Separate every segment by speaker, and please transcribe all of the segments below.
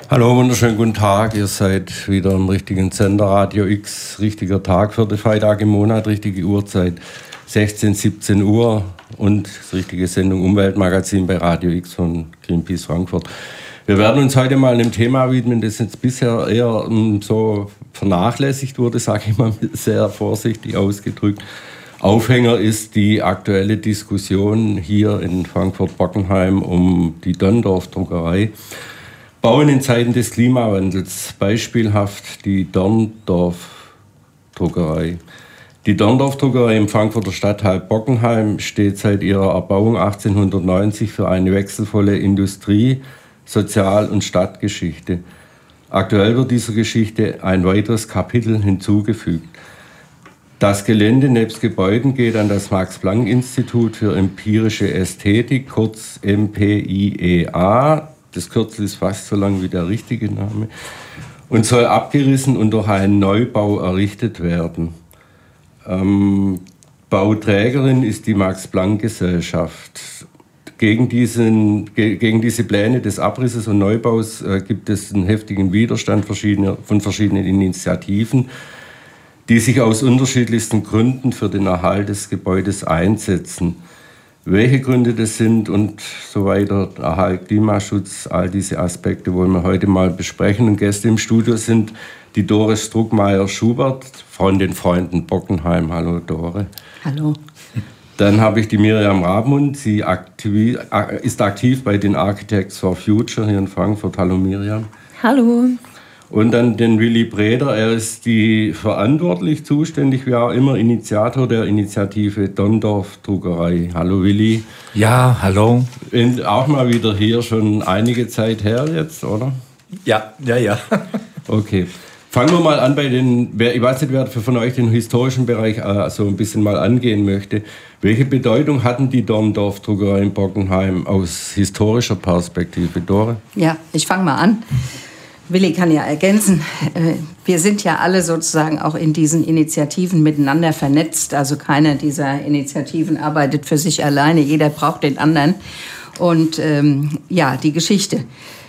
Speaker 1: Hallo, wunderschönen guten Tag. Ihr seid wieder im richtigen Sender, Radio X, richtiger Tag für den Freitag im Monat, richtige Uhrzeit, 16, 17 Uhr und das richtige Sendung Umweltmagazin bei Radio X von Greenpeace Frankfurt. Wir werden uns heute mal einem Thema widmen, das jetzt bisher eher so vernachlässigt wurde, sage ich mal sehr vorsichtig ausgedrückt. Aufhänger ist die aktuelle Diskussion hier in Frankfurt-Bockenheim um die Donndorf-Druckerei. Bauen in Zeiten des Klimawandels, beispielhaft die Donndorf-Druckerei. Die Donndorf-Druckerei im Frankfurter Stadtteil Bockenheim steht seit ihrer Erbauung 1890 für eine wechselvolle Industrie-, Sozial- und Stadtgeschichte. Aktuell wird dieser Geschichte ein weiteres Kapitel hinzugefügt. Das Gelände nebst Gebäuden geht an das Max-Planck-Institut für empirische Ästhetik, kurz MPIEA. Das Kürzel ist fast so lang wie der richtige Name. Und soll abgerissen und durch einen Neubau errichtet werden. Bauträgerin ist die Max-Planck-Gesellschaft. Gegen diese Pläne des Abrisses und Neubaus gibt es einen heftigen Widerstand von verschiedenen Initiativen, die sich aus unterschiedlichsten Gründen für den Erhalt des Gebäudes einsetzen. Welche Gründe das sind und so weiter, Erhalt, Klimaschutz, all diese Aspekte wollen wir heute mal besprechen. Und Gäste im Studio sind die Doris Struckmeier-Schubert von den Freunden Bockenheim. Hallo Dore.
Speaker 2: Hallo.
Speaker 1: Dann habe ich die Miriam Rabmund, sie ist aktiv bei den Architects for Future hier in Frankfurt. Hallo Miriam.
Speaker 2: Hallo.
Speaker 1: Und dann den Willi Breder, er ist zuständig, wie auch immer, Initiator der Initiative Donndorf Druckerei. Hallo Willi.
Speaker 3: Ja, hallo.
Speaker 1: Und auch mal wieder hier, schon einige Zeit her jetzt, oder?
Speaker 3: Ja.
Speaker 1: Okay. Fangen wir mal an ich weiß nicht, wer von euch den historischen Bereich so ein bisschen mal angehen möchte. Welche Bedeutung hatten die Donndorf Druckerei in Bockenheim aus historischer Perspektive, Dore?
Speaker 2: Ja, ich fange mal an. Willi kann ja ergänzen, wir sind ja alle sozusagen auch in diesen Initiativen miteinander vernetzt. Also keine dieser Initiativen arbeitet für sich alleine, jeder braucht den anderen. Und die Geschichte.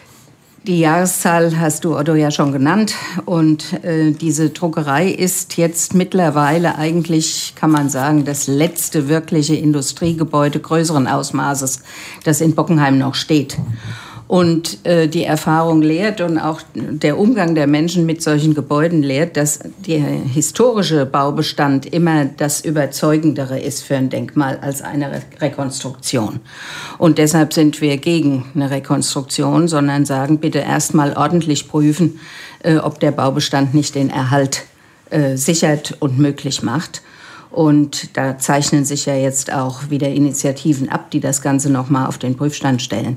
Speaker 2: Die Jahreszahl hast du, Otto, ja schon genannt. Und diese Druckerei ist jetzt mittlerweile eigentlich, kann man sagen, das letzte wirkliche Industriegebäude größeren Ausmaßes, das in Bockenheim noch steht. Und die Erfahrung lehrt und auch der Umgang der Menschen mit solchen Gebäuden lehrt, dass der historische Baubestand immer das Überzeugendere ist für ein Denkmal als eine Rekonstruktion. Und deshalb sind wir gegen eine Rekonstruktion, sondern sagen, bitte erst mal ordentlich prüfen, ob der Baubestand nicht den Erhalt sichert und möglich macht. Und da zeichnen sich ja jetzt auch wieder Initiativen ab, die das Ganze nochmal auf den Prüfstand stellen.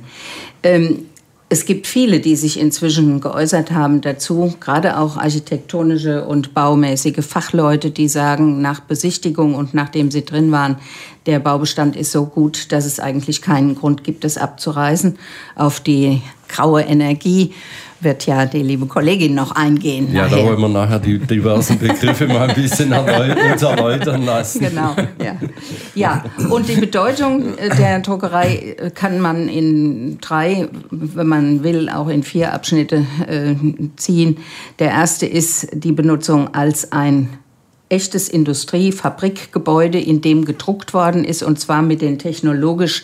Speaker 2: Es gibt viele, die sich inzwischen geäußert haben dazu, gerade auch architektonische und baumäßige Fachleute, die sagen, nach Besichtigung und nachdem sie drin waren, der Baubestand ist so gut, dass es eigentlich keinen Grund gibt, es abzureißen. Auf die graue Energie wird ja die liebe Kollegin noch eingehen.
Speaker 1: Ja,
Speaker 2: nachher.
Speaker 1: Da wollen wir nachher die diversen Begriffe mal ein bisschen erläutern lassen.
Speaker 2: Genau, ja. Ja, und die Bedeutung der Druckerei kann man in 3, wenn man will, auch in 4 Abschnitte ziehen. Der erste ist die Benutzung als ein echtes Industriefabrikgebäude, in dem gedruckt worden ist, und zwar mit den technologisch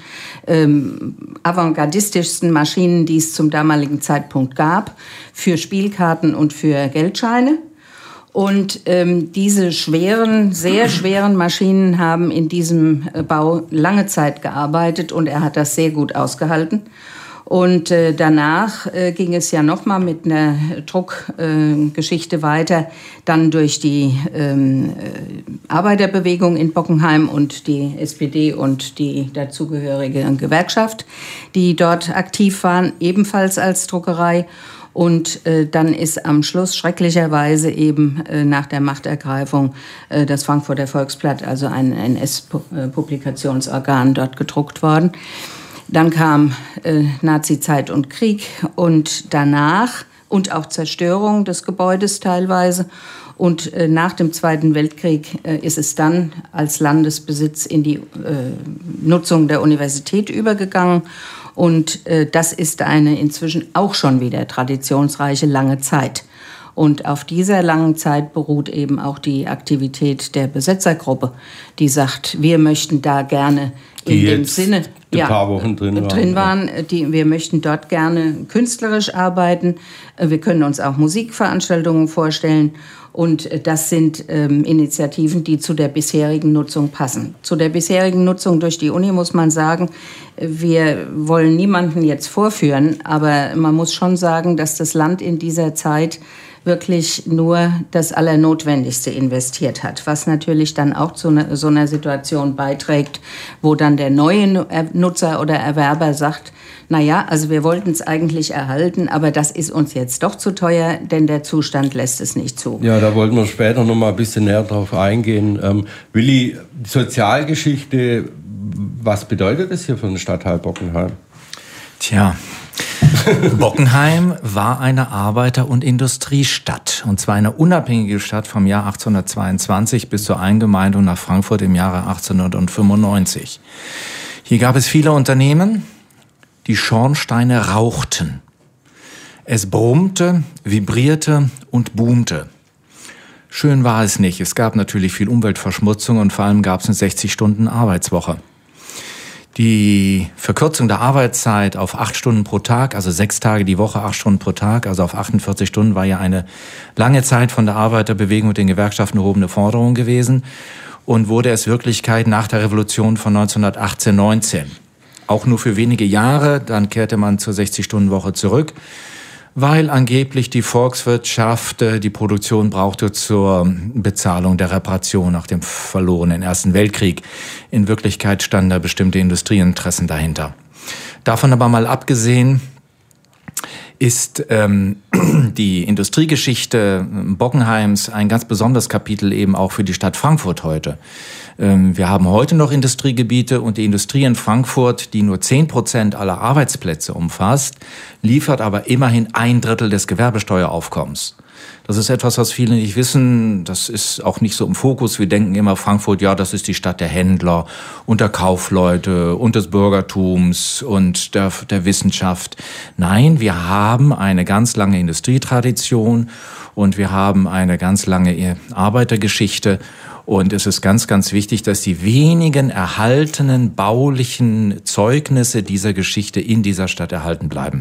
Speaker 2: avantgardistischsten Maschinen, die es zum damaligen Zeitpunkt gab, für Spielkarten und für Geldscheine. Und diese sehr schweren Maschinen haben in diesem Bau lange Zeit gearbeitet und er hat das sehr gut ausgehalten. Und danach ging es ja nochmal mit einer Druckgeschichte weiter, dann durch die Arbeiterbewegung in Bockenheim und die SPD und die dazugehörige Gewerkschaft, die dort aktiv waren, ebenfalls als Druckerei. Und dann ist am Schluss schrecklicherweise eben nach der Machtergreifung das Frankfurter Volksblatt, also ein NS-Publikationsorgan, dort gedruckt worden. Dann kam Nazizeit und Krieg und danach und auch Zerstörung des Gebäudes teilweise. Und nach dem Zweiten Weltkrieg ist es dann als Landesbesitz in die Nutzung der Universität übergegangen. Und das ist eine inzwischen auch schon wieder traditionsreiche lange Zeit. Und auf dieser langen Zeit beruht eben auch die Aktivität der Besetzergruppe, die sagt, wir möchten da gerne in dem Sinne,
Speaker 1: ein paar Wochen drin waren.
Speaker 2: Wir möchten dort gerne künstlerisch arbeiten. Wir können uns auch Musikveranstaltungen vorstellen. Und das sind Initiativen, die zu der bisherigen Nutzung passen. Zu der bisherigen Nutzung durch die Uni muss man sagen, wir wollen niemanden jetzt vorführen, aber man muss schon sagen, dass das Land in dieser Zeit wirklich nur das Allernotwendigste investiert hat, was natürlich dann auch zu so einer Situation beiträgt, wo dann der neue Nutzer oder Erwerber sagt, naja, also wir wollten es eigentlich erhalten, aber das ist uns jetzt doch zu teuer, denn der Zustand lässt es nicht zu.
Speaker 1: Ja, da wollten wir später noch mal ein bisschen näher drauf eingehen. Willi, Sozialgeschichte, was bedeutet das hier für den Stadtteil Bockenheim?
Speaker 3: Tja, Bockenheim war eine Arbeiter- und Industriestadt. Und zwar eine unabhängige Stadt vom Jahr 1822 bis zur Eingemeindung nach Frankfurt im Jahre 1895. Hier gab es viele Unternehmen. Die Schornsteine rauchten. Es brummte, vibrierte und boomte. Schön war es nicht. Es gab natürlich viel Umweltverschmutzung und vor allem gab es eine 60-Stunden-Arbeitswoche. Die Verkürzung der Arbeitszeit auf 8 Stunden pro Tag, also 6 Tage die Woche, 8 Stunden pro Tag, also auf 48 Stunden, war ja eine lange Zeit von der Arbeiterbewegung und den Gewerkschaften erhobene Forderung gewesen und wurde es Wirklichkeit nach der Revolution von 1918-19. Auch nur für wenige Jahre, dann kehrte man zur 60-Stunden-Woche zurück, weil angeblich die Volkswirtschaft die Produktion brauchte zur Bezahlung der Reparation nach dem verlorenen Ersten Weltkrieg. In Wirklichkeit standen da bestimmte Industrieinteressen dahinter. Davon aber mal abgesehen ist die Industriegeschichte Bockenheims ein ganz besonderes Kapitel eben auch für die Stadt Frankfurt heute. Wir haben heute noch Industriegebiete und die Industrie in Frankfurt, die nur 10% aller Arbeitsplätze umfasst, liefert aber immerhin 1/3 des Gewerbesteueraufkommens. Das ist etwas, was viele nicht wissen. Das ist auch nicht so im Fokus. Wir denken immer, Frankfurt, ja, das ist die Stadt der Händler und der Kaufleute und des Bürgertums und der Wissenschaft. Nein, wir haben eine ganz lange Industrietradition und wir haben eine ganz lange Arbeitergeschichte. Und es ist ganz, ganz wichtig, dass die wenigen erhaltenen baulichen Zeugnisse dieser Geschichte in dieser Stadt erhalten bleiben.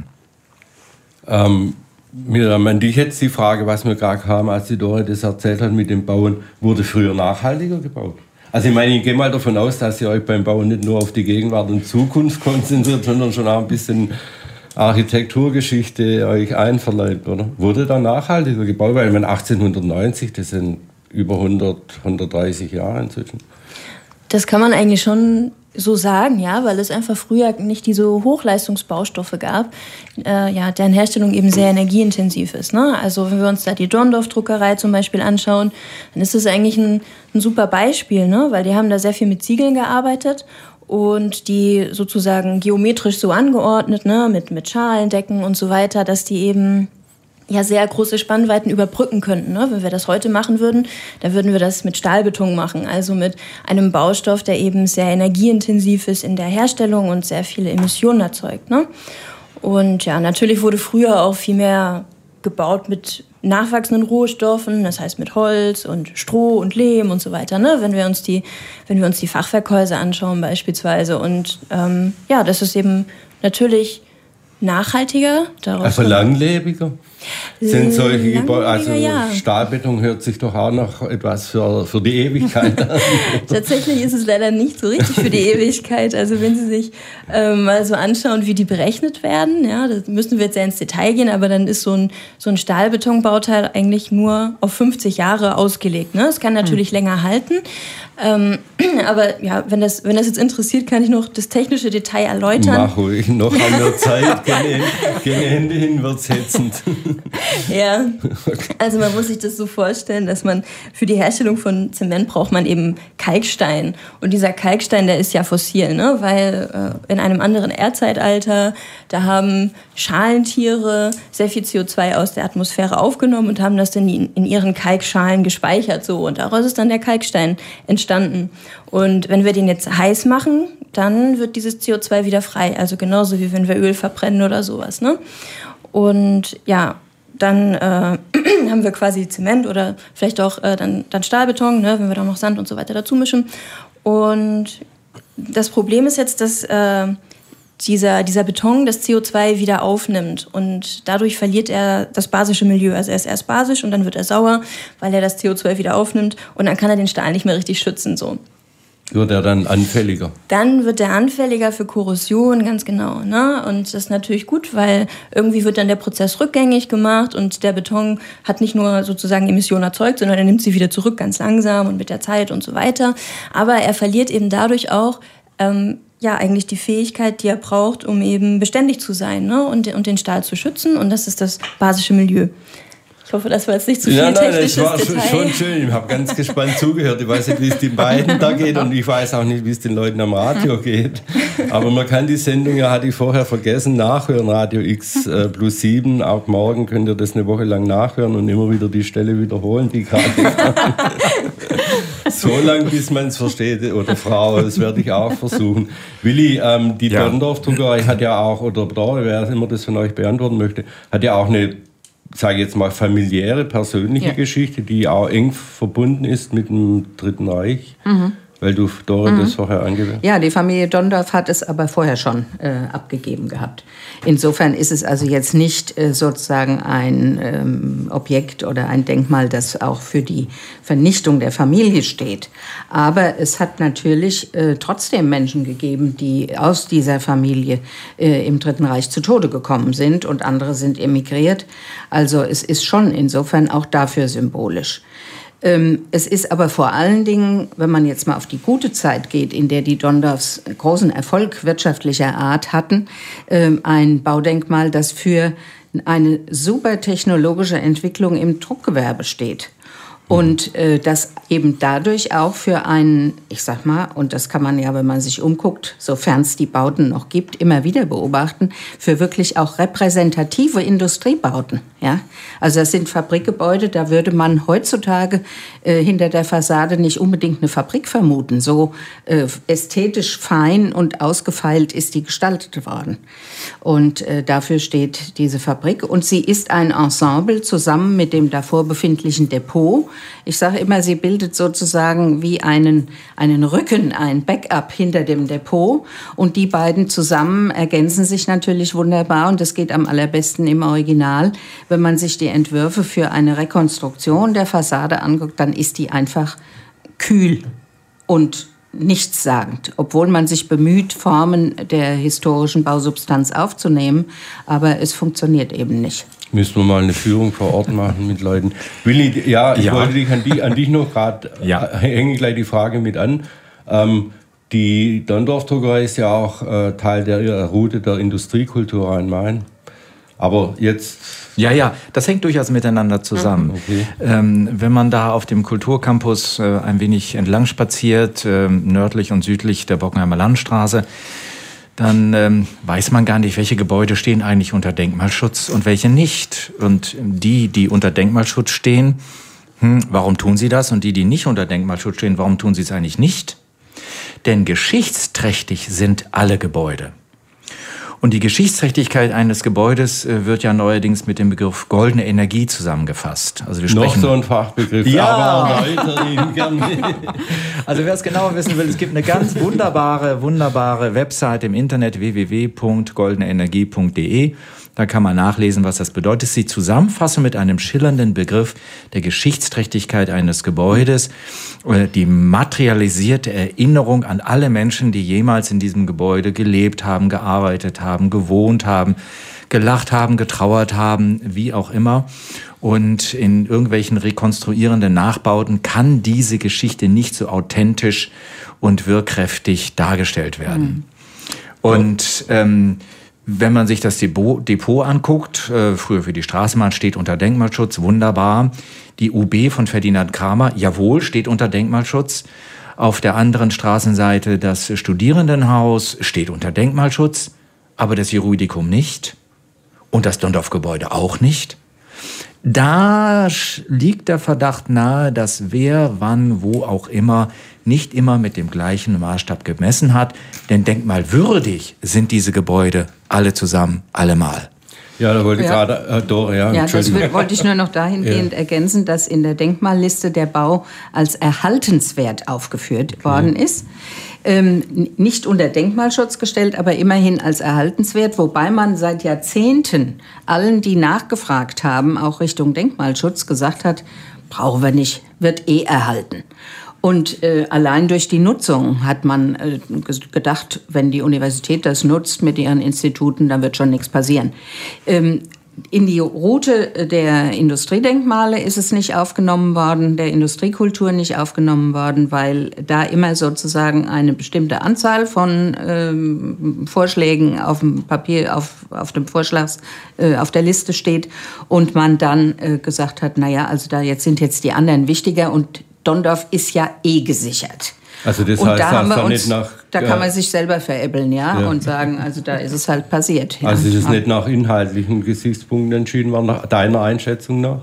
Speaker 1: Miriam, an dich jetzt die Frage, was mir gerade kam, als die Dore das erzählt hat mit dem Bauen, wurde früher nachhaltiger gebaut? Also ich meine, ich gehe mal davon aus, dass ihr euch beim Bauen nicht nur auf die Gegenwart und Zukunft konzentriert, sondern schon auch ein bisschen Architekturgeschichte euch einverleibt, oder? Wurde da nachhaltiger gebaut? Weil ich meine, 1890, das sind über 130 Jahre inzwischen.
Speaker 4: Das kann man eigentlich schon so sagen, ja, weil es einfach früher nicht diese Hochleistungsbaustoffe gab, deren Herstellung eben sehr energieintensiv ist. Ne? Also wenn wir uns da die Dorndorf-Druckerei zum Beispiel anschauen, dann ist das eigentlich ein super Beispiel, ne? Weil die haben da sehr viel mit Ziegeln gearbeitet und die sozusagen geometrisch so angeordnet, ne? mit Schalendecken und so weiter, dass die eben ja sehr große Spannweiten überbrücken könnten. Ne? Wenn wir das heute machen würden, dann würden wir das mit Stahlbeton machen, also mit einem Baustoff, der eben sehr energieintensiv ist in der Herstellung und sehr viele Emissionen erzeugt. Ne? Und ja, natürlich wurde früher auch viel mehr gebaut mit nachwachsenden Rohstoffen, das heißt mit Holz und Stroh und Lehm und so weiter. Ne? Wenn wir uns die Fachwerkhäuser anschauen beispielsweise. Und das ist eben natürlich nachhaltiger.
Speaker 1: Also langlebiger? Sind solche Gebäude, also ja. Stahlbeton hört sich doch auch noch etwas für die Ewigkeit an.
Speaker 4: Tatsächlich ist es leider nicht so richtig für die Ewigkeit. Also wenn Sie sich mal so anschauen, wie die berechnet werden, ja, da müssen wir jetzt sehr ins Detail gehen, aber dann ist so ein Stahlbetonbauteil eigentlich nur auf 50 Jahre ausgelegt. Ne? Es kann natürlich länger halten. Aber ja, wenn das jetzt interessiert, kann ich noch das technische Detail erläutern.
Speaker 1: Mach ruhig, noch haben wir Zeit. Keine Hände hin, wird's ätzend.
Speaker 4: Ja, also man muss sich das so vorstellen, dass man für die Herstellung von Zement braucht man eben Kalkstein. Und dieser Kalkstein, der ist ja fossil, ne? Weil in einem anderen Erdzeitalter, da haben Schalentiere sehr viel CO2 aus der Atmosphäre aufgenommen und haben das dann in ihren Kalkschalen gespeichert. So. Und daraus ist dann der Kalkstein entstanden. entstanden. Und wenn wir den jetzt heiß machen, dann wird dieses CO2 wieder frei. Also genauso wie wenn wir Öl verbrennen oder sowas. Ne? Und ja, dann haben wir quasi Zement oder vielleicht auch dann Stahlbeton, ne, wenn wir da noch Sand und so weiter dazu mischen. Und das Problem ist jetzt, dass dieser Beton das CO2 wieder aufnimmt und dadurch verliert er das basische Milieu. Also er ist erst basisch und dann wird er sauer, weil er das CO2 wieder aufnimmt und dann kann er den Stahl nicht mehr richtig schützen. So.
Speaker 1: Wird er dann anfälliger?
Speaker 4: Dann wird er anfälliger für Korrosion, ganz genau. Ne? Und das ist natürlich gut, weil irgendwie wird dann der Prozess rückgängig gemacht und der Beton hat nicht nur sozusagen Emissionen erzeugt, sondern er nimmt sie wieder zurück, ganz langsam und mit der Zeit und so weiter. Aber er verliert eben dadurch auch eigentlich die Fähigkeit, die er braucht, um eben beständig zu sein, ne? und den Stahl zu schützen. Und das ist das basische Milieu. Ich hoffe, das war jetzt nicht zu viel technisches Detail.
Speaker 1: Das war schon schön. Ich habe ganz gespannt zugehört. Ich weiß nicht, wie es den beiden da geht und ich weiß auch nicht, wie es den Leuten am Radio geht. Aber man kann die Sendung, ja, hatte ich vorher vergessen, nachhören. Radio X plus 7. Auch morgen könnt ihr das eine Woche lang nachhören und immer wieder die Stelle wiederholen, die gerade so lange, bis man es versteht, oder Frau, das werde ich auch versuchen. Willi, die Donndorf-Druckerei hat ja auch, oder wer immer das von euch beantworten möchte, hat ja auch eine, sage ich jetzt mal, familiäre, persönliche Geschichte, die auch eng verbunden ist mit dem Dritten Reich. Weil du, Dore, das vorher angewählt hast.
Speaker 2: Ja, die Familie Donndorf hat es aber vorher schon abgegeben gehabt. Insofern ist es also jetzt nicht sozusagen ein Objekt oder ein Denkmal, das auch für die Vernichtung der Familie steht. Aber es hat natürlich trotzdem Menschen gegeben, die aus dieser Familie im Dritten Reich zu Tode gekommen sind und andere sind emigriert. Also es ist schon insofern auch dafür symbolisch. Es ist aber vor allen Dingen, wenn man jetzt mal auf die gute Zeit geht, in der die Donndorfs großen Erfolg wirtschaftlicher Art hatten, ein Baudenkmal, das für eine super technologische Entwicklung im Druckgewerbe steht. Und das eben dadurch auch für einen, ich sag mal, und das kann man ja, wenn man sich umguckt, sofern es die Bauten noch gibt, immer wieder beobachten, für wirklich auch repräsentative Industriebauten. Ja? Also das sind Fabrikgebäude, da würde man heutzutage hinter der Fassade nicht unbedingt eine Fabrik vermuten. So ästhetisch fein und ausgefeilt ist die gestaltet worden. Und dafür steht diese Fabrik. Und sie ist ein Ensemble zusammen mit dem davor befindlichen Depot. Ich sage immer, sie bildet sozusagen wie einen Rücken, ein Backup hinter dem Depot. Und die beiden zusammen ergänzen sich natürlich wunderbar. Und das geht am allerbesten im Original. Wenn man sich die Entwürfe für eine Rekonstruktion der Fassade anguckt, dann ist die einfach kühl und nichtssagend, obwohl man sich bemüht, Formen der historischen Bausubstanz aufzunehmen. Aber es funktioniert eben nicht.
Speaker 1: Müssen wir mal eine Führung vor Ort machen mit Leuten. Willi, ich wollte dich an dich noch gerade, hänge gleich die Frage mit an. Die Donndorf-Druckerei ist ja auch Teil der Route der Industriekultur Rhein-Main. Aber jetzt...
Speaker 3: Ja, das hängt durchaus miteinander zusammen. Okay. Wenn man da auf dem Kulturcampus ein wenig entlang spaziert, nördlich und südlich der Bockenheimer Landstraße, dann weiß man gar nicht, welche Gebäude stehen eigentlich unter Denkmalschutz und welche nicht. Und die unter Denkmalschutz stehen, warum tun sie das? Und die nicht unter Denkmalschutz stehen, warum tun sie es eigentlich nicht? Denn geschichtsträchtig sind alle Gebäude. Und die Geschichtsträchtigkeit eines Gebäudes wird ja neuerdings mit dem Begriff goldene Energie zusammengefasst. Also wir sprechen
Speaker 1: noch so ein Fachbegriff, aber erläutern ihn gerne.
Speaker 3: Also wer es genauer wissen will, es gibt eine ganz wunderbare Website im Internet www.goldeneenergie.de. Da kann man nachlesen, was das bedeutet. Es ist die Zusammenfassung mit einem schillernden Begriff der Geschichtsträchtigkeit eines Gebäudes, die materialisierte Erinnerung an alle Menschen, die jemals in diesem Gebäude gelebt haben, gearbeitet haben, gewohnt haben, gelacht haben, getrauert haben, wie auch immer. Und in irgendwelchen rekonstruierenden Nachbauten kann diese Geschichte nicht so authentisch und wirkkräftig dargestellt werden. Und wenn man sich das Depot anguckt, früher für die Straßenbahn, steht unter Denkmalschutz, wunderbar. Die UB von Ferdinand Kramer, jawohl, steht unter Denkmalschutz. Auf der anderen Straßenseite das Studierendenhaus steht unter Denkmalschutz, aber das Juridicum nicht und das Donndorf-Gebäude auch nicht. Da liegt der Verdacht nahe, dass wer, wann, wo auch immer, nicht immer mit dem gleichen Maßstab gemessen hat. Denn denkmalwürdig sind diese Gebäude alle zusammen, allemal.
Speaker 1: Ja, da wollte gerade Dora,
Speaker 2: das wollte ich nur noch dahingehend ergänzen, dass in der Denkmalliste der Bau als erhaltenswert aufgeführt worden ist. Nicht unter Denkmalschutz gestellt, aber immerhin als erhaltenswert, wobei man seit Jahrzehnten allen, die nachgefragt haben, auch Richtung Denkmalschutz, gesagt hat, brauchen wir nicht, wird erhalten. Und allein durch die Nutzung hat man gedacht, wenn die Universität das nutzt mit ihren Instituten, dann wird schon nichts passieren. In die Route der Industriedenkmale ist es nicht aufgenommen worden, der Industriekultur nicht aufgenommen worden, weil da immer sozusagen eine bestimmte Anzahl von Vorschlägen auf dem Papier, auf dem Vorschlags, auf der Liste steht und man dann gesagt hat, naja, also sind jetzt die anderen wichtiger und Donndorf ist ja gesichert.
Speaker 1: Also das heißt,
Speaker 2: da haben wir uns, da kann man sich selber veräppeln, und sagen, also da ist es halt passiert. Ja.
Speaker 1: Also ist es nicht nach inhaltlichen Gesichtspunkten entschieden worden, nach deiner Einschätzung nach?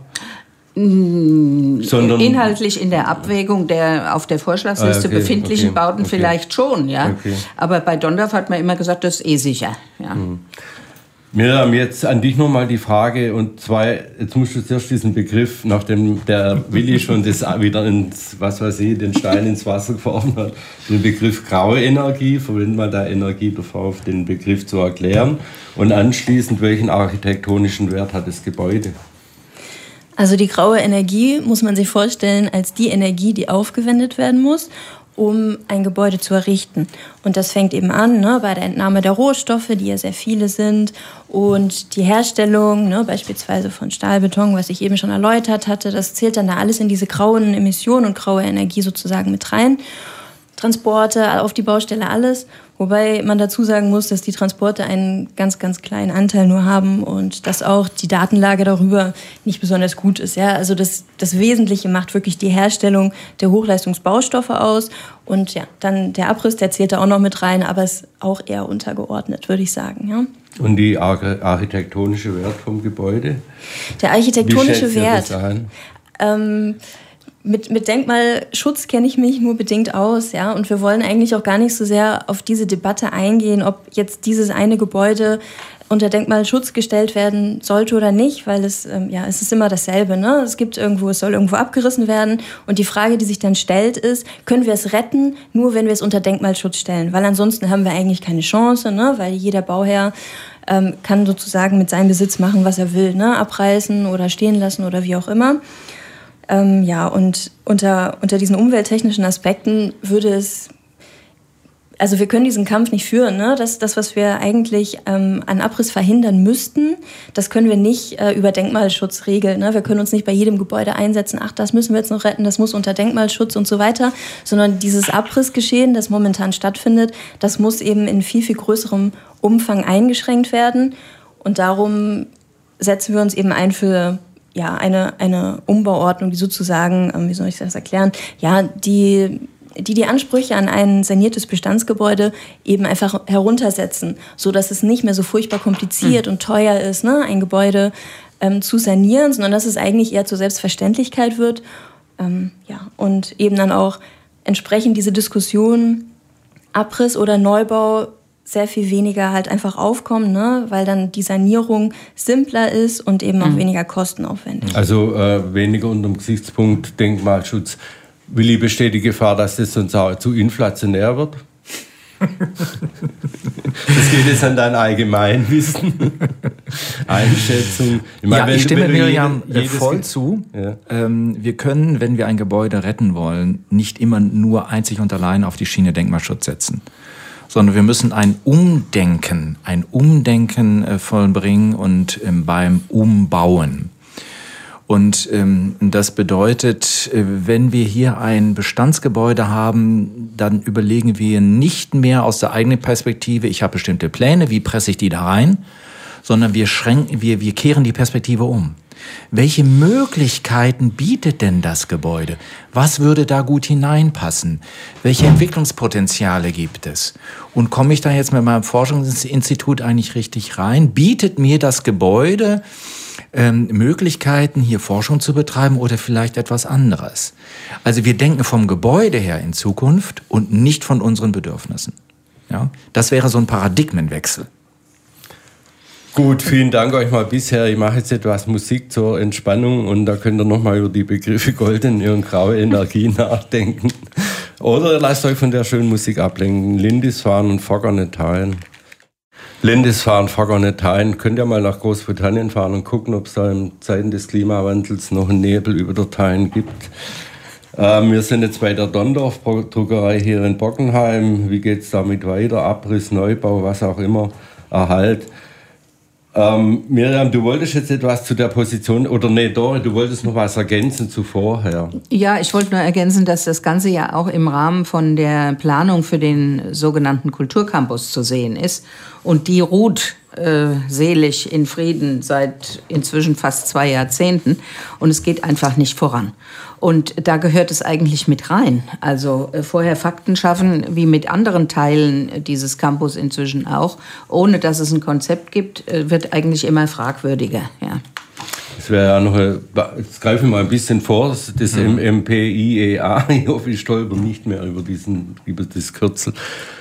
Speaker 2: Sondern inhaltlich in der Abwägung der auf der Vorschlagsliste befindlichen Bauten vielleicht schon, Okay. Aber bei Donndorf hat man immer gesagt, das ist sicher. Ja.
Speaker 1: Miriam, jetzt an dich nochmal die Frage, und zwar, jetzt musst du zuerst diesen Begriff, nachdem der Willi schon das wieder den Stein ins Wasser geworfen hat, den Begriff graue Energie, verwendet man da Energie, bevor auf den Begriff zu erklären, und anschließend, welchen architektonischen Wert hat das Gebäude?
Speaker 4: Also die graue Energie muss man sich vorstellen als die Energie, die aufgewendet werden muss, um ein Gebäude zu errichten. Und das fängt eben an bei der Entnahme der Rohstoffe, die ja sehr viele sind, und die Herstellung, beispielsweise von Stahlbeton, was ich eben schon erläutert hatte, das zählt dann da alles in diese grauen Emissionen und graue Energie sozusagen mit rein. Transporte auf die Baustelle, alles. Wobei man dazu sagen muss, dass die Transporte einen ganz, ganz kleinen Anteil nur haben und dass auch die Datenlage darüber nicht besonders gut ist. Ja? Also das Wesentliche macht wirklich die Herstellung der Hochleistungsbaustoffe aus. Und dann der Abriss, der zählt da auch noch mit rein, aber ist auch eher untergeordnet, würde ich sagen. Ja?
Speaker 1: Und die architektonische Wert vom Gebäude?
Speaker 4: Der architektonische Wert. Mit Denkmalschutz kenne ich mich nur bedingt aus, und wir wollen eigentlich auch gar nicht so sehr auf diese Debatte eingehen, ob jetzt dieses eine Gebäude unter Denkmalschutz gestellt werden sollte oder nicht, weil es ist immer dasselbe, Es soll irgendwo abgerissen werden, und die Frage, die sich dann stellt, ist, können wir es retten, nur wenn wir es unter Denkmalschutz stellen, weil ansonsten haben wir eigentlich keine Chance, weil jeder Bauherr kann sozusagen mit seinem Besitz machen, was er will, abreißen oder stehen lassen oder wie auch immer. Und unter diesen umwelttechnischen Aspekten wir können diesen Kampf nicht führen, Das, was wir eigentlich an Abriss verhindern müssten, das können wir nicht über Denkmalschutz regeln, Wir können uns nicht bei jedem Gebäude einsetzen, das müssen wir jetzt noch retten, das muss unter Denkmalschutz und so weiter, sondern dieses Abrissgeschehen, das momentan stattfindet, das muss eben in viel, viel größerem Umfang eingeschränkt werden, und darum setzen wir uns eben ein für eine Umbauordnung, die sozusagen, wie soll ich das erklären, die Ansprüche an ein saniertes Bestandsgebäude eben einfach heruntersetzen, so dass es nicht mehr so furchtbar kompliziert und teuer ist, ein Gebäude zu sanieren, sondern dass es eigentlich eher zur Selbstverständlichkeit wird, und eben dann auch entsprechend diese Diskussion Abriss oder Neubau sehr viel weniger halt einfach aufkommen, weil dann die Sanierung simpler ist und eben auch weniger kostenaufwendig.
Speaker 1: Also weniger unter dem Gesichtspunkt Denkmalschutz. Willi, besteht die Gefahr, dass das sonst auch zu inflationär wird? Das geht jetzt an dein Allgemeinwissen. Einschätzung.
Speaker 3: Ich stimme Miriam voll zu. Ja. Wir können, wenn wir ein Gebäude retten wollen, nicht immer nur einzig und allein auf die Schiene Denkmalschutz setzen, sondern wir müssen ein Umdenken vollbringen und beim Umbauen. Und das bedeutet, wenn wir hier ein Bestandsgebäude haben, dann überlegen wir nicht mehr aus der eigenen Perspektive, ich habe bestimmte Pläne, wie presse ich die da rein, sondern wir kehren die Perspektive um. Welche Möglichkeiten bietet denn das Gebäude? Was würde da gut hineinpassen? Welche Entwicklungspotenziale gibt es? Und komme ich da jetzt mit meinem Forschungsinstitut eigentlich richtig rein? Bietet mir das Gebäude Möglichkeiten, hier Forschung zu betreiben oder vielleicht etwas anderes. Also wir denken vom Gebäude her in Zukunft und nicht von unseren Bedürfnissen. Ja? Das wäre so ein Paradigmenwechsel.
Speaker 1: Gut, vielen Dank euch mal bisher. Ich mache jetzt etwas Musik zur Entspannung und da könnt ihr nochmal über die Begriffe goldene und graue Energie nachdenken. Oder lasst euch von der schönen Musik ablenken. Lindisfarne und Fogarnetine. Lindisfarne, Fogarnetine. Könnt ihr mal nach Großbritannien fahren und gucken, ob es da in Zeiten des Klimawandels noch einen Nebel über der Tyne gibt. Wir sind jetzt bei der Dondorf Druckerei hier in Bockenheim. Wie geht es damit weiter? Abriss, Neubau, was auch immer, Erhalt. Miriam, du wolltest jetzt etwas zu der Position, oder nee, Dore, du wolltest noch was ergänzen zu vorher.
Speaker 2: Ja, ich wollte nur ergänzen, dass das Ganze ja auch im Rahmen von der Planung für den sogenannten Kulturcampus zu sehen ist. Und die ruht selig in Frieden seit inzwischen fast 2 Jahrzehnten. Und es geht einfach nicht voran. Und da gehört es eigentlich mit rein. Also vorher Fakten schaffen, wie mit anderen Teilen dieses Campus inzwischen auch. Ohne dass es ein Konzept gibt, wird eigentlich immer fragwürdiger. Ja.
Speaker 1: Das wäre ja noch, jetzt greife ich mal ein bisschen vor, das MPIEA, ich hoffe, ich stolper nicht mehr über das Kürzel.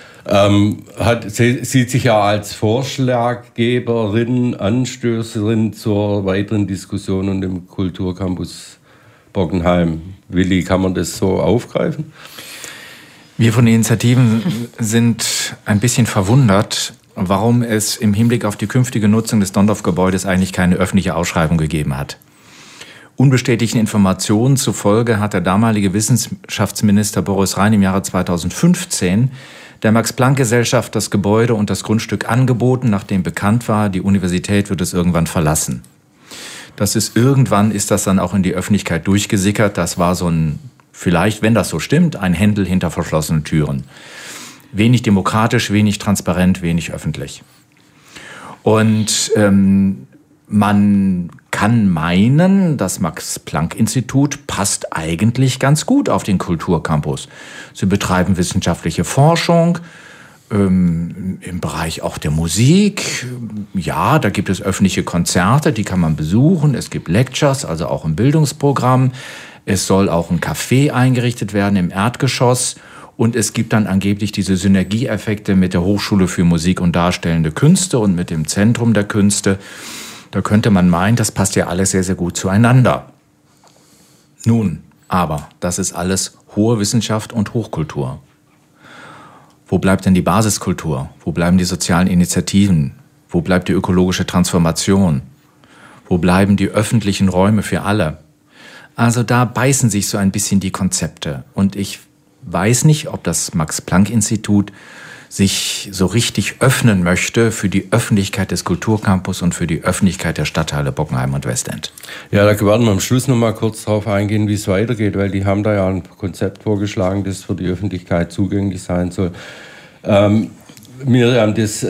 Speaker 1: Sieht sich ja als Vorschlaggeberin, Anstößerin zur weiteren Diskussion und dem Kulturcampus Bockenheim. Willi, kann man das so aufgreifen?
Speaker 3: Wir von den Initiativen sind ein bisschen verwundert, warum es im Hinblick auf die künftige Nutzung des Dondorf-Gebäudes eigentlich keine öffentliche Ausschreibung gegeben hat. Unbestätigten Informationen zufolge hat der damalige Wissenschaftsminister Boris Rhein im Jahre 2015 der Max-Planck-Gesellschaft das Gebäude und das Grundstück angeboten, nachdem bekannt war, die Universität wird es irgendwann verlassen. Irgendwann ist das dann auch in die Öffentlichkeit durchgesickert. Das war so ein, vielleicht, wenn das so stimmt, ein Händel hinter verschlossenen Türen. Wenig demokratisch, wenig transparent, wenig öffentlich. Und man kann meinen, das Max-Planck-Institut passt eigentlich ganz gut auf den Kulturcampus. Sie betreiben wissenschaftliche Forschung im Bereich auch der Musik. Ja, da gibt es öffentliche Konzerte, die kann man besuchen. Es gibt Lectures, also auch im Bildungsprogramm. Es soll auch ein Café eingerichtet werden im Erdgeschoss. Und es gibt dann angeblich diese Synergieeffekte mit der Hochschule für Musik und Darstellende Künste und mit dem Zentrum der Künste. Da könnte man meinen, das passt ja alles sehr, sehr gut zueinander. Nun, aber das ist alles hohe Wissenschaft und Hochkultur. Wo bleibt denn die Basiskultur? Wo bleiben die sozialen Initiativen? Wo bleibt die ökologische Transformation? Wo bleiben die öffentlichen Räume für alle? Also da beißen sich so ein bisschen die Konzepte. Und ich weiß nicht, ob das Max-Planck-Institut sich so richtig öffnen möchte für die Öffentlichkeit des Kulturcampus und für die Öffentlichkeit der Stadtteile Bockenheim und Westend.
Speaker 1: Ja, da werden wir am Schluss noch mal kurz darauf eingehen, wie es weitergeht, weil die haben da ja ein Konzept vorgeschlagen, das für die Öffentlichkeit zugänglich sein soll. Miriam, das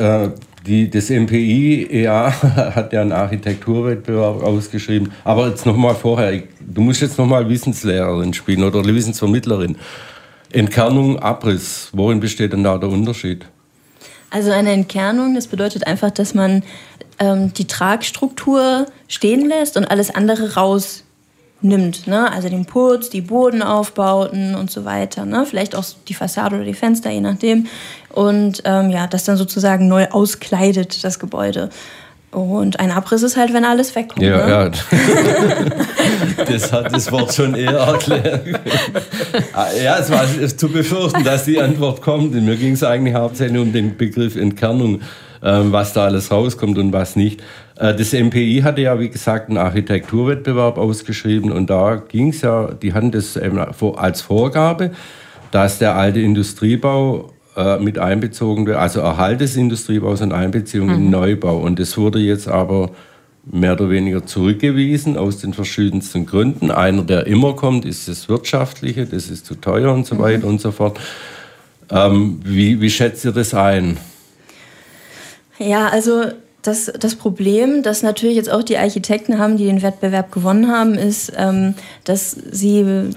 Speaker 1: MPIEA hat ja einen Architekturwettbewerb ausgeschrieben, aber jetzt noch mal vorher, du musst jetzt noch mal Wissenslehrerin spielen oder Wissensvermittlerin. Entkernung, Abriss, worin besteht denn da der Unterschied?
Speaker 4: Also eine Entkernung, das bedeutet einfach, dass man die Tragstruktur stehen lässt und alles andere rausnimmt. Ne? Also den Putz, die Bodenaufbauten und so weiter. Ne? Vielleicht auch die Fassade oder die Fenster, je nachdem. Und das dann sozusagen neu auskleidet, das Gebäude. Und ein Abriss ist halt, wenn alles wegkommt.
Speaker 1: Ja,
Speaker 4: ne?
Speaker 1: ja. Das hat das Wort schon eher erklärt. Ja, es war zu befürchten, dass die Antwort kommt. Mir ging es eigentlich hauptsächlich um den Begriff Entkernung, was da alles rauskommt und was nicht. Das MPI hatte ja, wie gesagt, einen Architekturwettbewerb ausgeschrieben und da ging es ja, die hatten das als Vorgabe, dass der alte Industriebau mit einbezogen wird, also Erhalt des Industriebaus und Einbeziehung in den Neubau. Und das wurde jetzt aber mehr oder weniger zurückgewiesen aus den verschiedensten Gründen. Einer, der immer kommt, ist das Wirtschaftliche, das ist zu teuer und so weiter und so fort. Wie schätzt ihr das ein?
Speaker 4: Ja, also das Problem, das natürlich jetzt auch die Architekten haben, die den Wettbewerb gewonnen haben, ist, dass sie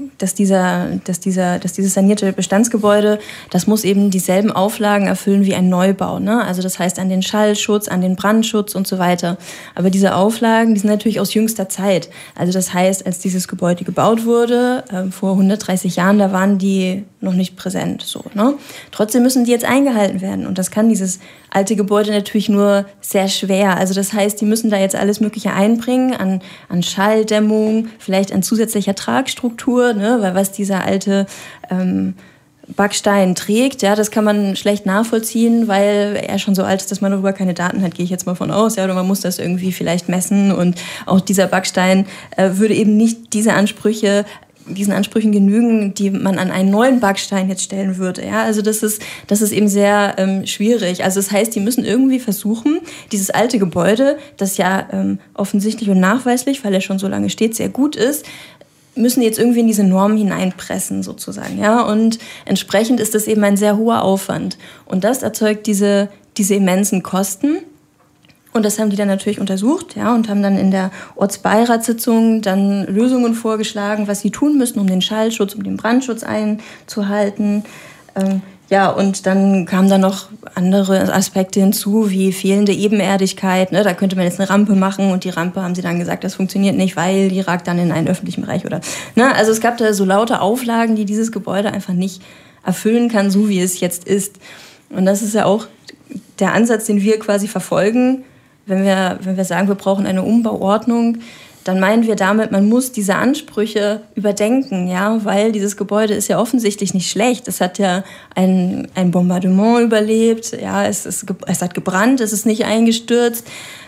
Speaker 4: dieses sanierte Bestandsgebäude, das muss eben dieselben Auflagen erfüllen wie ein Neubau, ne? Also das heißt an den Schallschutz, an den Brandschutz und so weiter. Aber diese Auflagen, die sind natürlich aus jüngster Zeit. Also das heißt, als dieses Gebäude gebaut wurde, vor 130 Jahren, da waren die noch nicht präsent, so, ne? Trotzdem müssen die jetzt eingehalten werden und das kann dieses alte Gebäude natürlich nur sehr schwer. Also das heißt, die müssen da jetzt alles Mögliche einbringen an Schalldämmung, vielleicht an zusätzlicher Tragstruktur, ne? Weil was dieser alte Backstein trägt, ja, das kann man schlecht nachvollziehen, weil er schon so alt ist, dass man darüber keine Daten hat, gehe ich jetzt mal von aus, ja, oder man muss das irgendwie vielleicht messen und auch dieser Backstein würde eben nicht diesen Ansprüchen genügen, die man an einen neuen Backstein jetzt stellen würde. Ja, also das ist eben sehr schwierig. Also das heißt, die müssen irgendwie versuchen, dieses alte Gebäude, das ja offensichtlich und nachweislich, weil er schon so lange steht, sehr gut ist, müssen jetzt irgendwie in diese Normen hineinpressen sozusagen. Ja, und entsprechend ist das eben ein sehr hoher Aufwand. Und das erzeugt diese immensen Kosten. Und das haben die dann natürlich untersucht, ja, und haben dann in der Ortsbeiratssitzung dann Lösungen vorgeschlagen, was sie tun müssen, um den Schallschutz, um den Brandschutz einzuhalten. Ja, und dann kamen da noch andere Aspekte hinzu, wie fehlende Ebenerdigkeit. Ne? Da könnte man jetzt eine Rampe machen und die Rampe, haben sie dann gesagt, das funktioniert nicht, weil die ragt dann in einen öffentlichen Bereich. Oder, ne? Also es gab da so lauter Auflagen, die dieses Gebäude einfach nicht erfüllen kann, so wie es jetzt ist. Und das ist ja auch der Ansatz, den wir quasi verfolgen. Wenn wir sagen, wir brauchen eine Umbauordnung, dann meinen wir damit, man muss diese Ansprüche überdenken, ja, weil dieses Gebäude ist ja offensichtlich nicht schlecht. Es hat ja ein Bombardement überlebt, ja, es hat gebrannt, es ist nicht eingestürzt.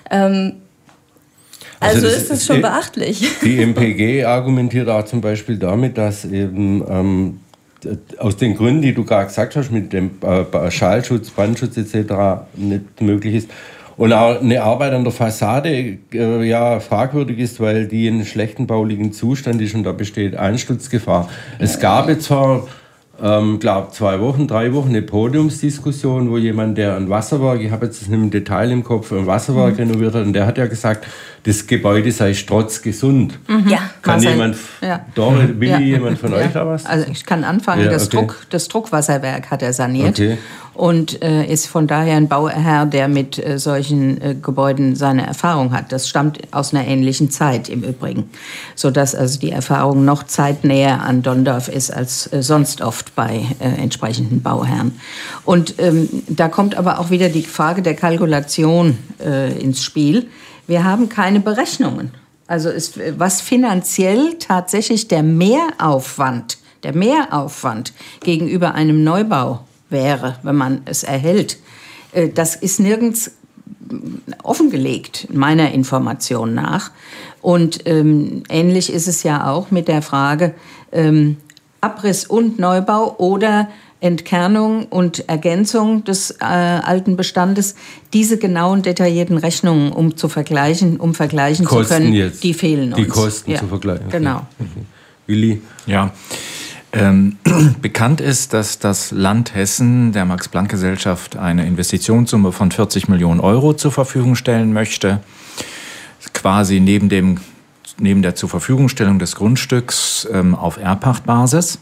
Speaker 4: Also ist es schon beachtlich.
Speaker 1: Die MPG argumentiert auch zum Beispiel damit, dass eben aus den Gründen, die du gerade gesagt hast, mit dem Schallschutz, Brandschutz etc. nicht möglich ist. Und auch eine Arbeit an der Fassade fragwürdig ist, weil die in einem schlechten baulichen Zustand ist und da besteht Einsturzgefahr. Es gab jetzt vor, 3 Wochen eine Podiumsdiskussion, wo jemand, der ein Wasserwerk, ich habe jetzt das nicht im Detail im Kopf, ein Wasserwerk renoviert hat, und der hat ja gesagt, das Gebäude sei strotzgesund.
Speaker 4: Ja,
Speaker 1: kann jemand, jemand von euch da was?
Speaker 2: Also ich kann anfangen, das Druckwasserwerk hat er saniert. Okay. Und ist von daher ein Bauherr, der mit solchen Gebäuden seine Erfahrung hat. Das stammt aus einer ähnlichen Zeit im Übrigen, sodass also die Erfahrung noch zeitnäher an Donndorf ist als sonst oft bei entsprechenden Bauherren. Und da kommt aber auch wieder die Frage der Kalkulation ins Spiel. Wir haben keine Berechnungen. Also was finanziell tatsächlich der Mehraufwand gegenüber einem Neubau wäre, wenn man es erhält, das ist nirgends offengelegt, meiner Information nach. Und ähnlich ist es ja auch mit der Frage Abriss und Neubau oder Entkernung und Ergänzung des alten Bestandes. Diese genauen, detaillierten Rechnungen, um vergleichen zu können, jetzt. Die fehlen uns.
Speaker 1: Die Kosten zu vergleichen.
Speaker 2: Genau.
Speaker 1: Okay. Willi?
Speaker 3: Ja. Bekannt ist, dass das Land Hessen der Max-Planck-Gesellschaft eine Investitionssumme von 40 Millionen Euro zur Verfügung stellen möchte. Quasi neben der Zurverfügungstellung des Grundstücks auf Erbpachtbasis.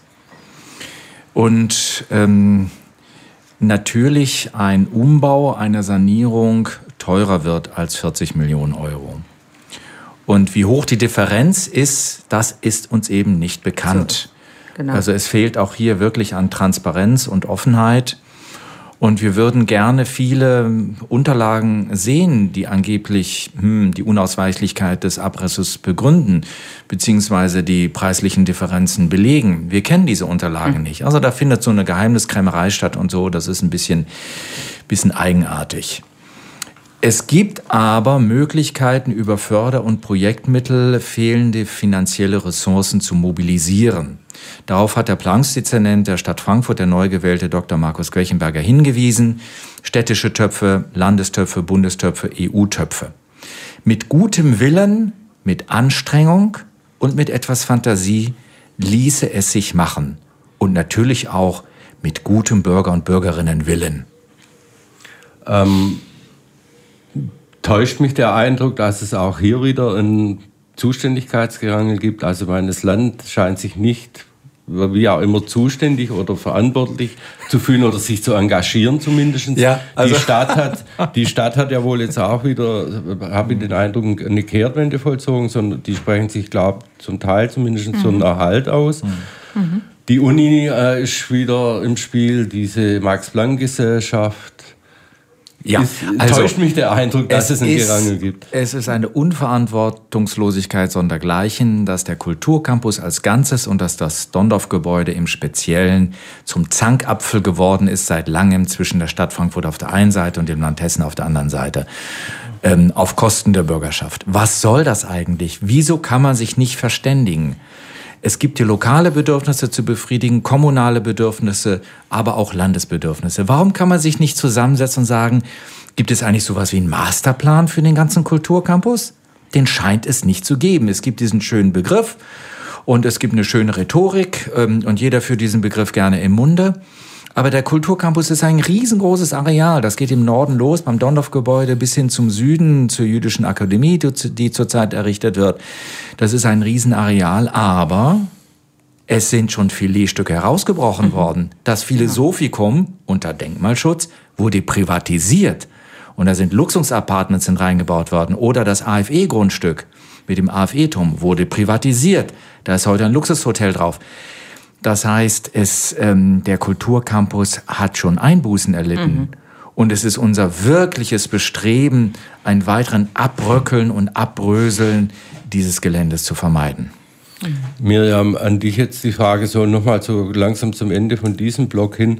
Speaker 3: Und natürlich ein Umbau, eine Sanierung teurer wird als 40 Millionen Euro. Und wie hoch die Differenz ist, das ist uns eben nicht bekannt. So. Genau. Also es fehlt auch hier wirklich an Transparenz und Offenheit. Und wir würden gerne viele Unterlagen sehen, die angeblich die Unausweichlichkeit des Abrisses begründen, beziehungsweise die preislichen Differenzen belegen. Wir kennen diese Unterlagen nicht. Also da findet so eine Geheimniskrämerei statt und so. Das ist ein bisschen eigenartig. Es gibt aber Möglichkeiten, über Förder- und Projektmittel fehlende finanzielle Ressourcen zu mobilisieren. Darauf hat der Planungsdezernent der Stadt Frankfurt, der neu gewählte Dr. Markus Quechenberger, hingewiesen. Städtische Töpfe, Landestöpfe, Bundestöpfe, EU-Töpfe. Mit gutem Willen, mit Anstrengung und mit etwas Fantasie ließe es sich machen. Und natürlich auch mit gutem Bürger- und Bürgerinnenwillen.
Speaker 1: Täuscht mich der Eindruck, dass es auch hier wieder ein Zuständigkeitsgerangel gibt. Also das Land scheint sich nicht, wie auch immer, zuständig oder verantwortlich zu fühlen oder sich zu engagieren zumindest.
Speaker 3: Ja, also
Speaker 1: die Stadt hat ja wohl jetzt auch wieder, habe ich den Eindruck, eine Kehrtwende vollzogen, sondern die sprechen sich, glaube ich, zum Teil zumindest so einen Erhalt aus. Mhm. Die Uni ist wieder im Spiel, diese Max-Planck-Gesellschaft.
Speaker 3: Ja, also
Speaker 1: täuscht mich der Eindruck, dass es ein Gerangel gibt.
Speaker 3: Es ist eine Unverantwortungslosigkeit sondergleichen, dass der Kulturcampus als Ganzes und dass das Dondorf-Gebäude im Speziellen zum Zankapfel geworden ist seit langem zwischen der Stadt Frankfurt auf der einen Seite und dem Land Hessen auf der anderen Seite, auf Kosten der Bürgerschaft. Was soll das eigentlich? Wieso kann man sich nicht verständigen? Es gibt hier lokale Bedürfnisse zu befriedigen, kommunale Bedürfnisse, aber auch Landesbedürfnisse. Warum kann man sich nicht zusammensetzen und sagen, gibt es eigentlich sowas wie einen Masterplan für den ganzen Kulturcampus? Den scheint es nicht zu geben. Es gibt diesen schönen Begriff und es gibt eine schöne Rhetorik und jeder führt diesen Begriff gerne im Munde. Aber der Kulturcampus ist ein riesengroßes Areal. Das geht im Norden los, beim Dondorf-Gebäude, bis hin zum Süden, zur Jüdischen Akademie, die zurzeit errichtet wird. Das ist ein Riesenareal, aber es sind schon Filetstücke herausgebrochen worden. Das Philosophikum unter Denkmalschutz wurde privatisiert. Und da sind Luxusapartments reingebaut worden. Oder das AFE-Grundstück mit dem AFE-Turm wurde privatisiert. Da ist heute ein Luxushotel drauf. Das heißt, der Kulturcampus hat schon Einbußen erlitten. Mhm. Und es ist unser wirkliches Bestreben, einen weiteren Abröckeln und Abbröseln dieses Geländes zu vermeiden.
Speaker 1: Mhm. Miriam, an dich jetzt die Frage so nochmal so langsam zum Ende von diesem Block hin.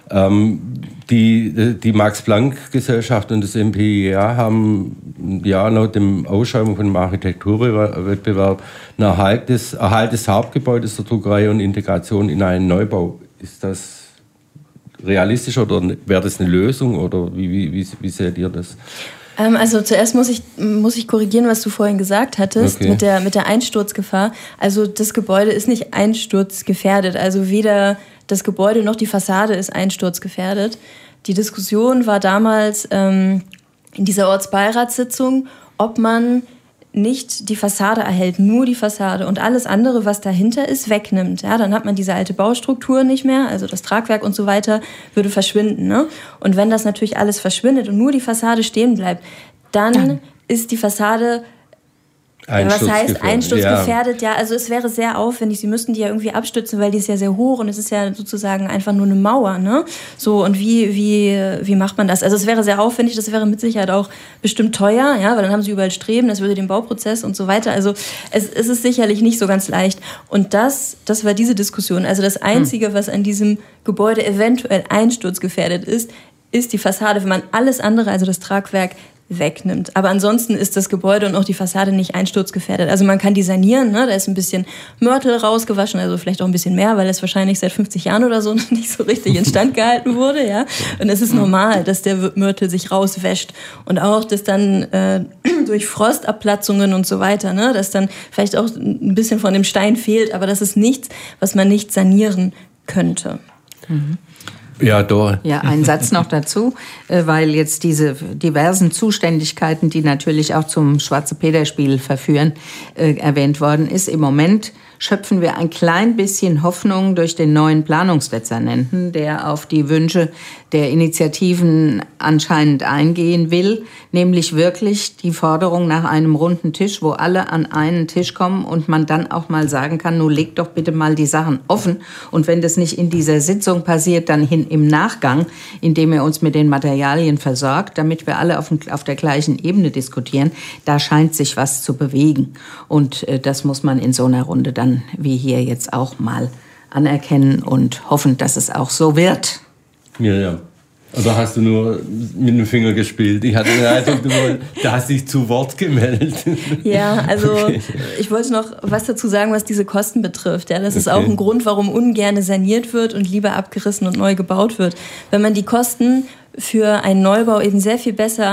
Speaker 1: Die Max-Planck-Gesellschaft und das MPIA haben ja laut dem Ausschreibung von dem Architekturwettbewerb einen Erhalt des Hauptgebäudes der Druckerei und Integration in einen Neubau. Ist das realistisch oder wäre das eine Lösung oder wie seht ihr das?
Speaker 4: Also zuerst muss ich korrigieren, was du vorhin gesagt hattest, okay, mit der Einsturzgefahr. Also das Gebäude ist nicht einsturzgefährdet, also weder das Gebäude noch die Fassade ist einsturzgefährdet. Die Diskussion war damals in dieser Ortsbeiratssitzung, ob man nicht die Fassade erhält, nur die Fassade und alles andere, was dahinter ist, wegnimmt. Ja, dann hat man diese alte Baustruktur nicht mehr, also das Tragwerk und so weiter würde verschwinden. Ne? Und wenn das natürlich alles verschwindet und nur die Fassade stehen bleibt, dann ist die Fassade... Was heißt einsturzgefährdet? Ja, also es wäre sehr aufwendig. Sie müssten die ja irgendwie abstützen, weil die ist ja sehr hoch und es ist ja sozusagen einfach nur eine Mauer, ne? So, und wie macht man das? Also es wäre sehr aufwendig, das wäre mit Sicherheit auch bestimmt teuer, ja, weil dann haben sie überall Streben, das würde den Bauprozess und so weiter. Also es ist sicherlich nicht so ganz leicht. Und das war diese Diskussion. Also das Einzige, was an diesem Gebäude eventuell einsturzgefährdet ist die Fassade, wenn man alles andere, also das Tragwerk, wegnimmt. Aber ansonsten ist das Gebäude und auch die Fassade nicht einsturzgefährdet. Also man kann die sanieren, ne? Da ist ein bisschen Mörtel rausgewaschen, also vielleicht auch ein bisschen mehr, weil es wahrscheinlich seit 50 Jahren oder so noch nicht so richtig instand gehalten wurde. Ja? Und es ist normal, dass der Mörtel sich rauswäscht. Und auch, dass dann durch Frostabplatzungen und so weiter, ne? Dass dann vielleicht auch ein bisschen von dem Stein fehlt, aber das ist nichts, was man nicht sanieren könnte.
Speaker 2: Mhm.
Speaker 1: Ja, Dora.
Speaker 2: Ja, ein Satz noch dazu, weil jetzt diese diversen Zuständigkeiten, die natürlich auch zum Schwarze-Peter-Spiel verführen, erwähnt worden ist. Im Moment schöpfen wir ein klein bisschen Hoffnung durch den neuen Planungsdezernenten, der auf die Wünsche der Initiativen anscheinend eingehen will, nämlich wirklich die Forderung nach einem runden Tisch, wo alle an einen Tisch kommen und man dann auch mal sagen kann, nun legt doch bitte mal die Sachen offen. Und wenn das nicht in dieser Sitzung passiert, dann im Nachgang, indem er uns mit den Materialien versorgt, damit wir alle auf der gleichen Ebene diskutieren, da scheint sich was zu bewegen. Und das muss man in so einer Runde dann wie hier jetzt auch mal anerkennen und hoffen, dass es auch so wird.
Speaker 1: Ja. Oder hast du nur mit dem Finger gespielt? Ich hatte den Eindruck, du hast dich zu Wort gemeldet.
Speaker 4: Ja, also okay. Ich wollte noch was dazu sagen, was diese Kosten betrifft. Ja, das ist auch ein Grund, warum ungern saniert wird und lieber abgerissen und neu gebaut wird. Wenn man die Kosten für einen Neubau eben sehr viel besser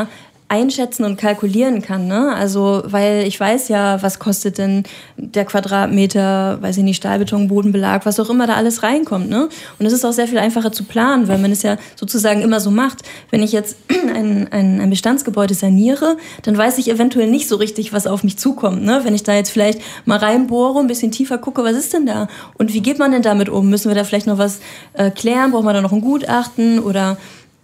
Speaker 4: einschätzen und kalkulieren kann, ne? Also, weil ich weiß ja, was kostet denn der Quadratmeter, weiß ich nicht, Stahlbeton, Bodenbelag, was auch immer da alles reinkommt, ne? Und es ist auch sehr viel einfacher zu planen, weil man es ja sozusagen immer so macht. Wenn ich jetzt ein Bestandsgebäude saniere, dann weiß ich eventuell nicht so richtig, was auf mich zukommt, ne? Wenn ich da jetzt vielleicht mal reinbohre, ein bisschen tiefer gucke, was ist denn da? Und wie geht man denn damit um? Müssen wir da vielleicht noch was klären? Brauchen wir da noch ein Gutachten? Oder,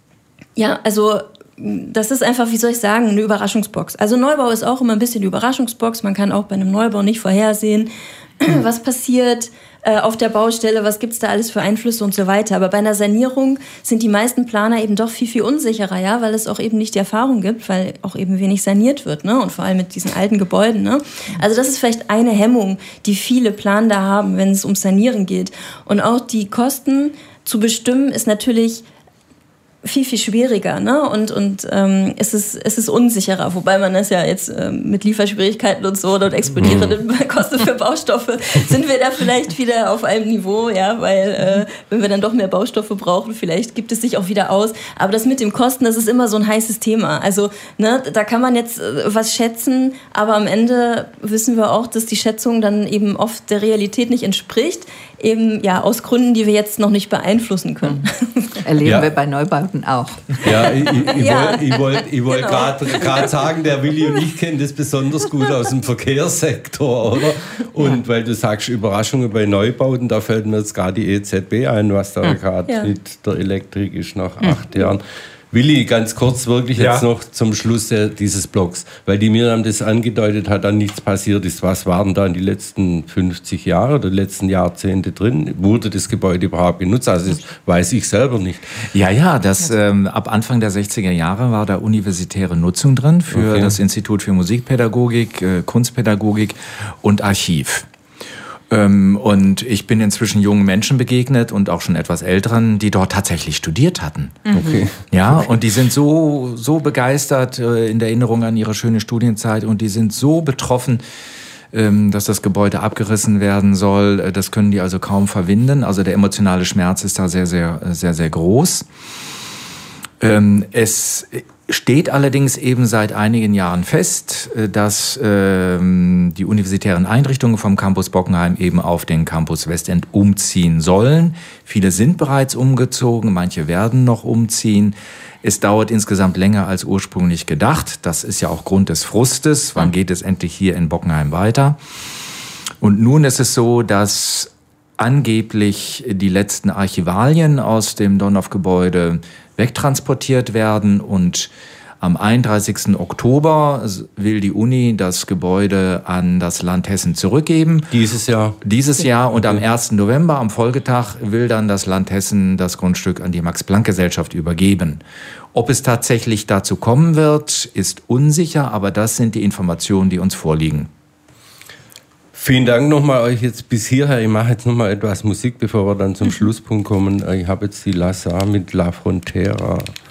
Speaker 4: ja, also, das ist einfach, wie soll ich sagen, eine Überraschungsbox. Also Neubau ist auch immer ein bisschen die Überraschungsbox. Man kann auch bei einem Neubau nicht vorhersehen, was passiert auf der Baustelle, was gibt's da alles für Einflüsse und so weiter. Aber bei einer Sanierung sind die meisten Planer eben doch viel, viel unsicherer, ja, weil es auch eben nicht die Erfahrung gibt, weil auch eben wenig saniert wird, ne? Und vor allem mit diesen alten Gebäuden, ne? Also das ist vielleicht eine Hemmung, die viele Planer haben, wenn es um Sanieren geht. Und auch die Kosten zu bestimmen ist natürlich viel, viel schwieriger, ne? Und es ist unsicherer, wobei man das ja jetzt mit Lieferschwierigkeiten und so und explodierenden Kosten für Baustoffe sind wir da vielleicht wieder auf einem Niveau, ja, weil wenn wir dann doch mehr Baustoffe brauchen, vielleicht gibt es sich auch wieder aus. Aber das mit dem Kosten, das ist immer so ein heißes Thema. Also, ne, da kann man jetzt was schätzen, aber am Ende wissen wir auch, dass die Schätzung dann eben oft der Realität nicht entspricht, eben ja aus Gründen, die wir jetzt noch nicht beeinflussen können.
Speaker 2: Erleben wir bei Neubauten auch.
Speaker 1: Ja, ich wollte gerade sagen, der Willi und ich kennen das besonders gut aus dem Verkehrssektor, oder? Und weil du sagst, Überraschungen bei Neubauten, da fällt mir jetzt gerade die EZB ein, was da gerade mit der Elektrik ist nach 8 Jahren. Willi, ganz kurz wirklich jetzt noch zum Schluss dieses Blogs, weil die Miriam das angedeutet hat, dann nichts passiert ist. Was waren da in die letzten 50 Jahre oder letzten Jahrzehnte drin? Wurde das Gebäude überhaupt genutzt? Also das weiß ich selber nicht.
Speaker 3: Ja, das ab Anfang der 60er Jahre war da universitäre Nutzung drin für das Institut für Musikpädagogik, Kunstpädagogik und Archiv. Und ich bin inzwischen jungen Menschen begegnet und auch schon etwas älteren, die dort tatsächlich studiert hatten.
Speaker 1: Okay.
Speaker 3: Ja, und die sind so begeistert in der Erinnerung an ihre schöne Studienzeit und die sind so betroffen, dass das Gebäude abgerissen werden soll. Das können die also kaum verwinden. Also der emotionale Schmerz ist da sehr, sehr, sehr, sehr groß. Es steht allerdings eben seit einigen Jahren fest, dass die universitären Einrichtungen vom Campus Bockenheim eben auf den Campus Westend umziehen sollen. Viele sind bereits umgezogen, manche werden noch umziehen. Es dauert insgesamt länger als ursprünglich gedacht. Das ist ja auch Grund des Frustes. Wann geht es endlich hier in Bockenheim weiter? Und nun ist es so, dass angeblich die letzten Archivalien aus dem Donhoff-Gebäude wegtransportiert werden und am 31. Oktober will die Uni das Gebäude an das Land Hessen zurückgeben.
Speaker 1: Dieses Jahr.
Speaker 3: Und am 1. November, am Folgetag, will dann das Land Hessen das Grundstück an die Max-Planck-Gesellschaft übergeben. Ob es tatsächlich dazu kommen wird, ist unsicher, aber das sind die Informationen, die uns vorliegen.
Speaker 1: Vielen Dank nochmal euch jetzt bis hierher. Ich mache jetzt nochmal etwas Musik, bevor wir dann zum Schlusspunkt kommen. Ich habe jetzt die Lazar mit La Frontera